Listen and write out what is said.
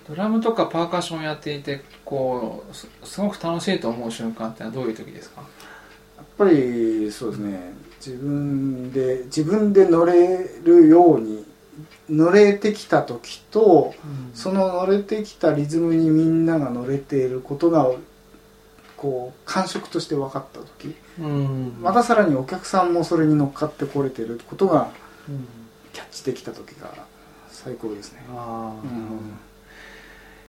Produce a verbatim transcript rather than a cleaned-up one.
ドラムとかパーカッションやっていてこう す, すごく楽しいと思う瞬間ってのはどういう時ですか？ やっぱりそうですね、自分で自分で乗れるように乗れてきた時と、うん、その乗れてきたリズムにみんなが乗れていることがこう感触として分かった時、うん、またさらにお客さんもそれに乗っかってこれてることがキャッチできた時が最高ですね。あ、うん